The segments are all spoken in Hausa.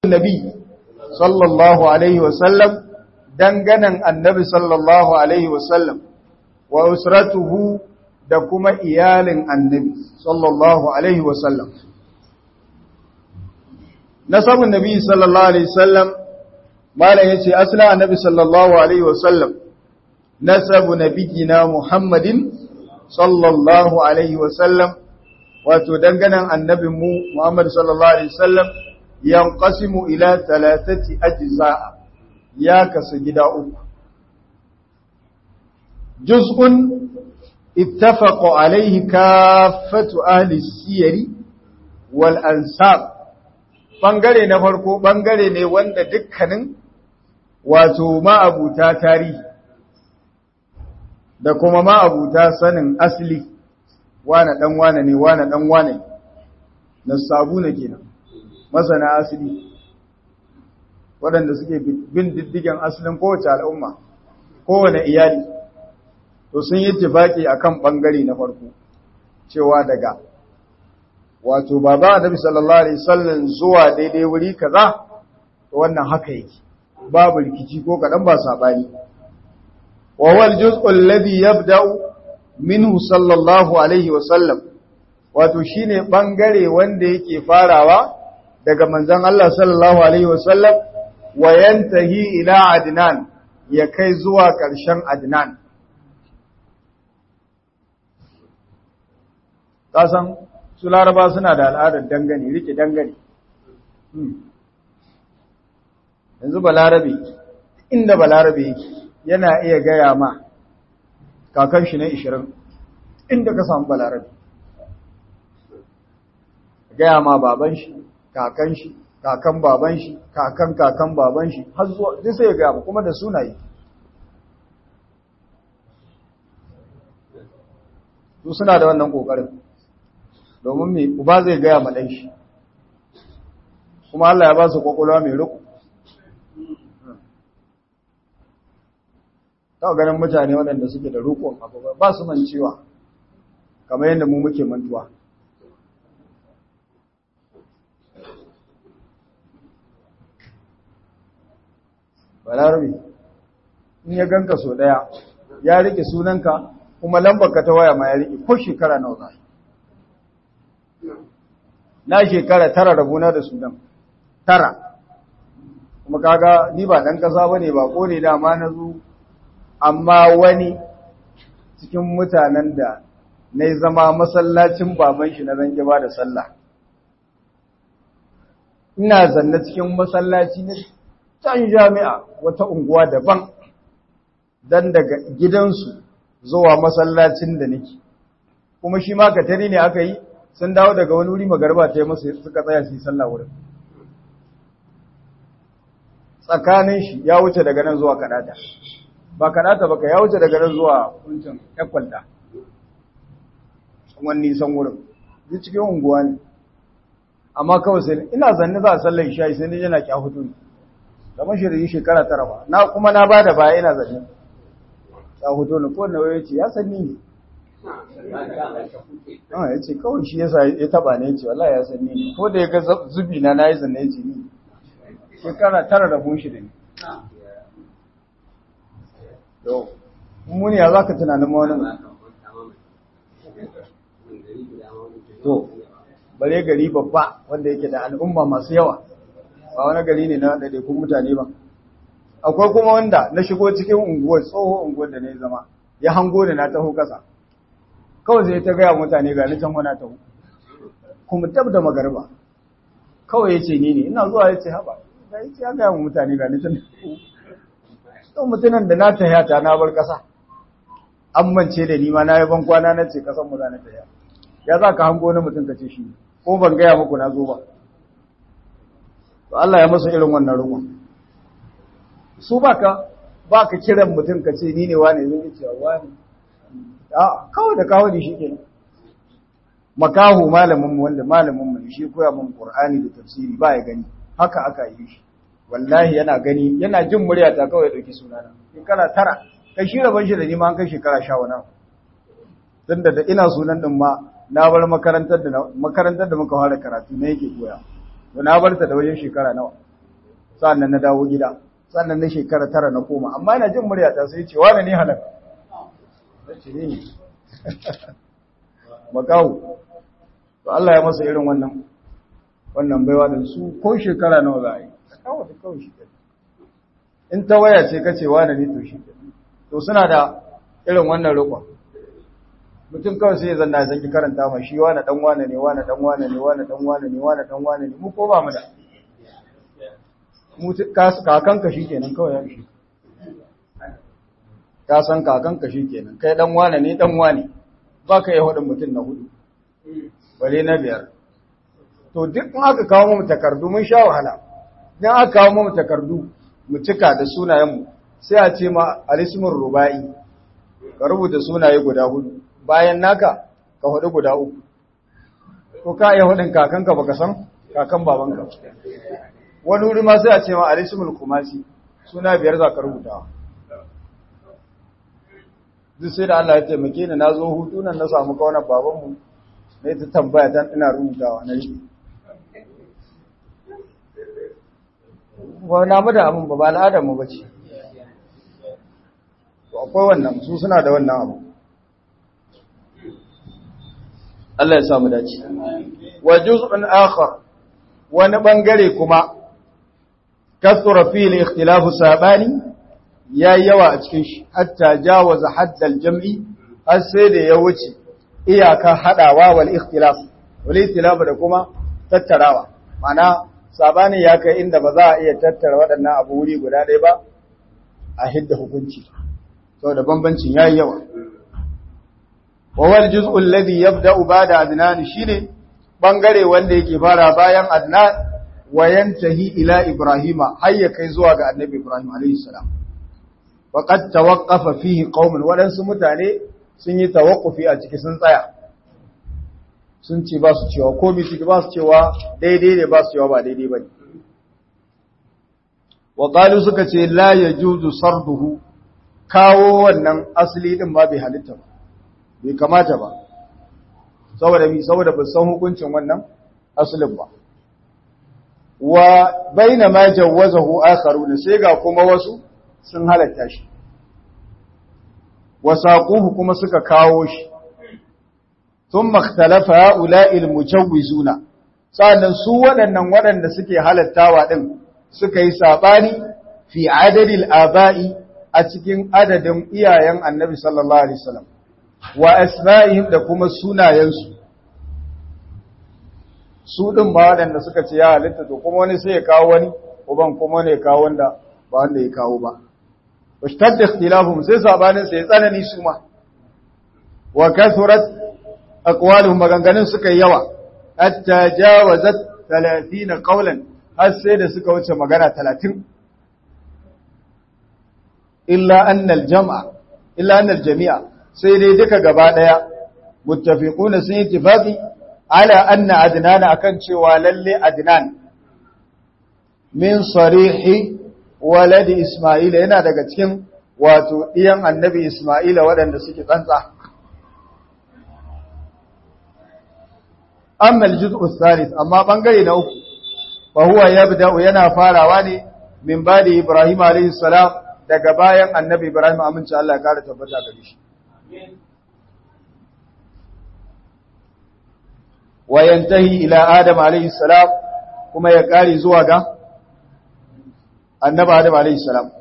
Nabi sallallahu alaihi wasallam danganan annabi sallallahu alaihi wasallam wa usratuhu da kuma iyalin annabi sallallahu alaihi wasallam. Nasabun nabi sallallahu alaihi wasallam malam yace asla annabi sallallahu alaihi wasallam nasabu nabiyina Muhammadin sallallahu alaihi wasallam wato danganan annabinmu Muhammad sallallahu alaihi wasallam yanqasimu ila thalathati ajza'a ya kasu gida uku. Juz'un ittafaqu alayhi kaffatu ahli siyari wal ansab. Bangare na farko bangare ne wanda dukkanin wato ma'abuta tarihi da kuma ma'abuta sanin asli wane dan wane ne wane dan wane nasabu ne kenan masana asali waɗanda suke bin diddigen asalin kowace al'umma kowane iyali to sun yi tafaki akan bangare na farko cewa daga wato baba annabi sallallahu alaihi wasallam zuwa daidai wuri kaza to wannan haka yake babu rikici ko kadan ba sabani wa wal juz'u alladhi yabda'u minhu sallallahu alaihi wasallam wato shine bangare wanda yake farawa daga manzon Allah sallallahu alaihi wasallam wa yantahi ila Adnan ya kai zuwa ƙarshen Adnan. Kasan su Laraba suna da al'adar dangane, rike dangane. Yanzu Balarabe, inda Balarabe yake yana iya gaya ma kakan shi na 20 inda ka samu Balarabe. Gaya ma baban shi, kakan shi, kakan baban shi, kakan baban shi, har zuwa duk sai ya gaya kuma da sunaye. Su suna da wannan kokarin. Domin me uba zai gaya ma dan shi. Kuma Allah ya ba su kokolwa mai ruku. Ta ganin mutane waɗanda suke da rukun abu ba su mancewa kamar yadda mu muke mantuwa. Balarabe in ya ganka so daya ya rike sunanka kuma lambarka ta waya ma ya rike ko shekara nawa za na shekara 9 rabuna da sunan 9 kuma kaga ni ba dan kasa bane ba ko ne dama na zo amma wani cikin mutanen da nayi zama masallacin baban shi na zange ba da sallah ina zanna cikin masallaci ne can jami'a wata unguwa daban dan daga gidansu zuwa masallacin da nake kuma shi ma katari ne aka yi sun dawo daga wani wuri magarba ta yi masa suka tsaya su yi sallah wurin tsakanin shi ya wuce daga nan zuwa kadata ba kadata ba ka ya wuce daga nan zuwa kuncin yakwalda wani nisan wurin duk cikin unguwa ne amma kawai sai ina zanne za a sallar isha sai ni yana kyahutu ne kamar shirin shekara 9 ba na kuma na bada baya ina zanne ya hoto ne ko nawa yace ya sanni ne yace kawai shi yasa ya taba ne yace wallahi ya sanni ne ko da ya ga zubi na nayi zanne yace ni shekara 9 da mun shi da ni to mun ya zaka tunanin ma wani to bare gari babba wanda yake da al'umma masu yawa ba wani gari ne na daidaikun mutane ba akwai kuma wanda na shigo cikin unguwar tsoho unguwar da na zama ya hango da na taho kasa kawai zai ta gaya mutane ga nitan wana taho kuma tab da magarba kawai ya ce ni ne ina zuwa ya ce haɓa ya ce ya gaya mutane ga nitan ɗan mutunan da na tahiyata na bar kasa an mance da nima na yi ban kwana na ce kasan mu za na tahiya ya za ka hango na mutum ka ce shi ko ban gaya muku na zo ba to Allah ya masa irin wannan rukun su baka kiran mutum ka ce ni ne wane zai ce wani a kawai da kawo shi kenan makahu malamin mu wanda malamin mu shi koya mun Qur'ani da tafsiri ba ya gani haka aka yi shi wallahi yana gani yana jin murya ta kawai dauki sunana shekara 9 kai shi raban shi da ni ma an kai shekara 10 wani tunda da ina sunan din ma na bar makarantar da muka fara karatu ne yake koya to na bar ta da wajen shekara nawa sannan na dawo gida sannan na shekara 9 na koma amma ina jin murya ta sai ce wani ne halaka ce ne makawo to Allah ya masa irin wannan baiwa din su ko shekara nawa za a yi kawo ta kawai shi in ta waya ce kace wani ne to shi to suna da irin wannan roƙon mutum kawai sai ya zanna zan ki karanta ma shi wani dan wani ne wani dan wani ne wani dan wani ne wani dan wani ne mu ko ba mu da mu kakanka shikenan kawai ya shi ka san kakanka shikenan kai dan wani ne dan wani baka yi hudun mutum na hudu bare na biyar to duk in aka kawo mu takardu mun sha wahala idan aka kawo mu takardu mu cika da sunayenmu sai a ce ma alismur rubai ka rubuta sunaye guda hudu bayan naka ka hudu guda uku ko ka iya hudun kakanka baka san kakan babanka wani wuri ma sai a ce ma alismul kumasi suna 5 za ka rubuta duk sai da Allah ya taimake ni nazo hutu nan na samu kaunar babanmu ne ta tambaya dan ina rubutawa na yi ba na mu da abin ba al'adar mu bace to akwai wannan su suna da wannan abu Allah ya samu dace wa juz'un akhar wani bangare kuma kasura fi al-ikhtilaf sabani yayi yawa a cikin shi hatta jawaza hadd al-jam'i har sai da ya wuce iyaka hadawa wal ikhtilaf da kuma tattarawa mana sabani ya kai inda ba za a iya tattara waɗannan abu wuri guda ɗaya ba a hidda hukunci saboda bambancin yayi yawa wa wal juz'u alladhi yabda'u ba'da adnan shine bangare wanda yake fara bayan adnan wa yantahi ila ibrahima har ya kai zuwa ga annabi ibrahim alayhi salam wa qad tawaqqafa fihi qaumun wadansu mutane sun yi tawaqqufi a ciki sun tsaya sun ce ba su cewa komai ciki ba su cewa daidai ne ba su cewa ba daidai bane wa qalu suka ce la yajuzu sarduhu kawo wannan asali din ba bai halitta ba bai kamata ba saboda ba san hukuncin wannan asalin ba wa bainama jawazahu akharuna sai ga kuma wasu sun halatta shi wa saquhu kuma suka kawo shi thumma ikhtalafa haula'i almujawwizuna sannan su waɗanda suke halattawa din suka yi sabani fi adadil aba'i a cikin adadin iyayen annabi sallallahu alaihi wasallam wa asma'ihim da kuma sunayensu su din ba waɗanda suka ce ya halitta to kuma wani sai ya kawo wani uban kuma wani ya kawo wanda ba wanda ya kawo ba washtadda ikhtilafuhum sai sabanin sai tsanani su ma wa kathurat aqwaluhum maganganun suka yi yawa hatta jawazat 30 qawlan har sai da suka wuce magana 30 illa anna al-jami'a sai dai duka gaba daya muttafiquna sun yi ittifaqi ala anna adnan akan cewa lalle adnan min sarihi waladi isma'ila yana daga cikin wato diyan annabi isma'ila waɗanda suke tsantsa amma al-juz'u thalith amma bangare na uku fa huwa yabda'u yana farawa ne min badi ibrahim alayhi salam daga bayan annabi ibrahim amince Allah ya kare tabbata gare shi wa yantahi ila adam alayhi salam kuma ya kare zuwa ga annabi adam alayhi salam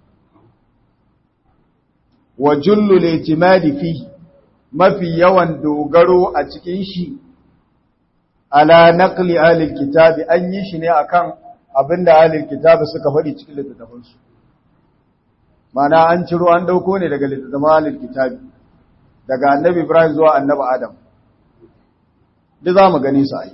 wa jullu al-i'timadi fi mafi yawan dogaro a cikin shi ala naqli ahli al-kitabi an yi shi ne akan abinda ahli al-kitabi suka faɗi cikin littattafansu mana an ciro an dauko ne daga littattafan ahli al-kitabi daga annabi ibrahim zuwa annabi adam duk za mu gani su ai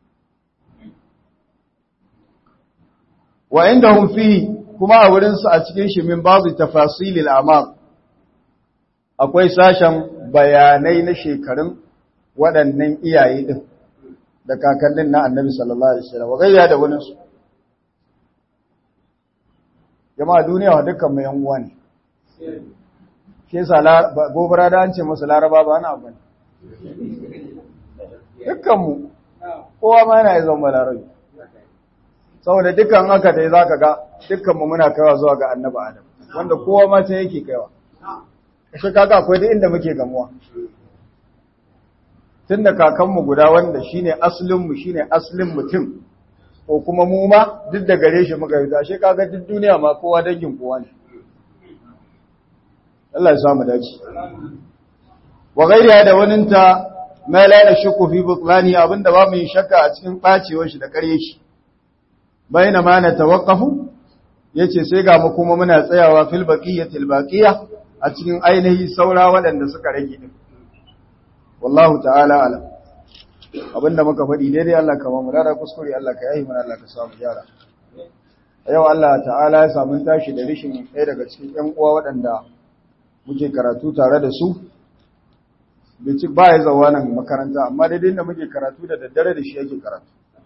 wa indahum fi kuma a wurin su a cikin shi min babu tafasilil amal akwai sashen bayanai na shekarun waɗannan iyaye din da kakannin na annabi sallallahu alaihi wasallam gayya da wani su jama'a duniya wa dukkan mu yan uwa ne shi yasa gobara da an ce musu laraba ba na abu ne dukkan mu kowa ma yana zama larabi saboda dukkan haka dai zaka ga dukkan mu muna kaiwa zuwa ga annabi Adam wanda kowa ma ta yake kaiwa shi kaga akwai duk inda muke gamuwa tunda kakanmu guda wanda shine aslin mu shine aslin mutum ko kuma mu ma duk da gare shi muka yi shi kaga duk duniya ma kowa dangin kowa ne Allah ya samu dace wa gairiya da waninta ma la yashku fi butlani abinda ba mu yi shakka a cikin bacewar shi da ƙarye shi bayna ma na tawaqqafu yace sai ga mu kuma muna tsayawa fil baqiyatil baqiya a cikin ainihi saura waɗanda suka rage din wallahu ta'ala alam abinda muka faɗi daidai Allah ka ba mu da kuskure Allah ka yahi mana Allah ka samu gyara yau Allah ta'ala ya samu tashi da rishin ɗaya daga cikin ƴan uwa waɗanda muke karatu tare da su bici ba ya zawa nan makaranta amma daidai da muke karatu da daddare da shi yake karatu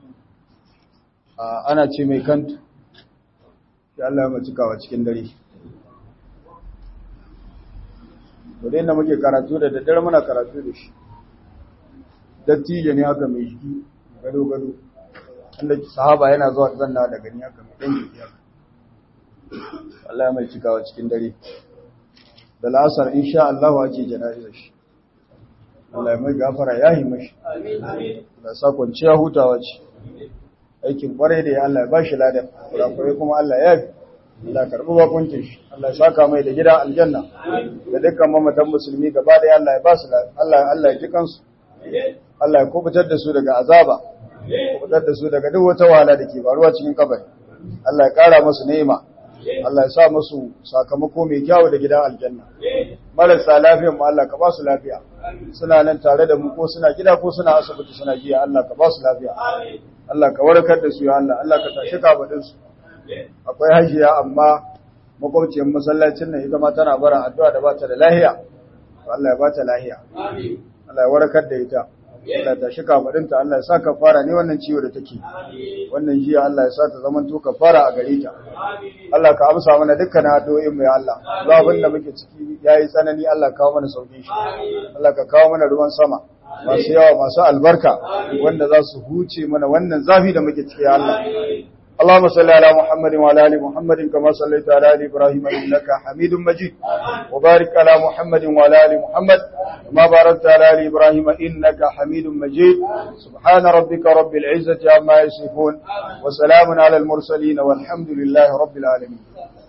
ana ce mai kantu ya Allah ya cikawa cikin dare to dai da muke karatu da daddare muna karatu da shi dattijo ne haka mai jiki gado wanda sahaba yana zuwa zanna da gani haka mai dan jiki haka Allah ya mai cikawa cikin dare da la'asar insha Allah ake jana'izar shi Allah ya mai gafara ya yi mashi amin da sa kwanciya hutawa ce aikin kwarai da ya Allah ya bashi ladan kurakurai kuma Allah ya yi Allah karbi bakuncin shi Allah ya saka mai da gida aljanna da dukkan mamatan musulmi gaba da Allah ya ba su Allah ya ji kansu Allah ya kubutar da su daga azaba kubutar da su daga duk wata wahala da ke faruwa cikin kabari Allah ya kara musu ni'ima Allah ya sa musu sakamako mai kyau da gidan aljanna marasa lafiyar mu Allah ka ba su lafiya suna nan tare da mu ko suna gida ko suna asibiti suna jiya Allah ka ba su lafiya Allah ka warkar da su ya Allah Allah ka tashi kafadin su akwai hajiya amma makwabciyar masallacin nan ita ma tana bara addu'a da ba ta da lafiya Allah ya ba ta lafiya Allah ya warkar da ita Allah ta shi kafadinta Allah ya sa kafara ne wannan ciwo da take wannan jiya Allah ya sa ta zaman to kafara a gare ta Allah ka amsa mana dukkan addu'o'in mu ya Allah za abin da muke ciki yayi tsanani Allah ka kawo mana sauki shi Allah ka kawo mana ruwan sama masu yawa masu albarka wanda za su huce mana wannan zafi da muke ciki ya Allah اللهم صل على محمد وعلى ال محمد كما صليت على ال ابراهيم انك حميد مجيد وبارك على محمد وعلى ال محمد كما باركت على ال ابراهيم انك حميد مجيد سبحان ربك رب العزة عما يصفون وسلام على المرسلين والحمد لله رب العالمين